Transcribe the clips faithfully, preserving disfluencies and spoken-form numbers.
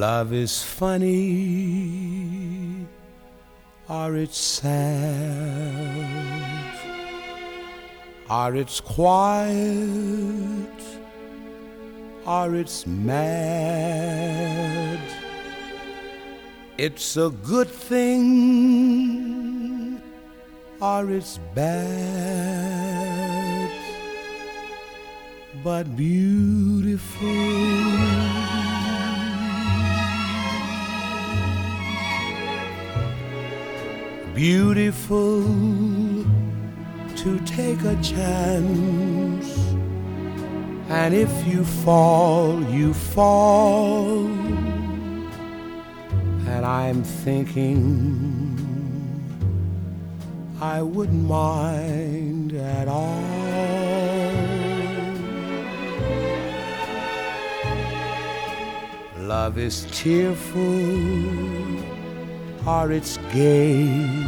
Love is funny, or it's sad, or it's quiet, or it's mad. It's a good thing, or it's bad, but beautiful. Beautiful to take a chance, and if you fall, you fall. And I'm thinking I wouldn't mind at all. Love is cheerful, or it's gay.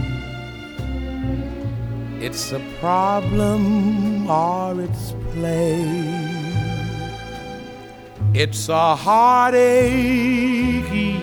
It's a problem, or it's play. It's a heartache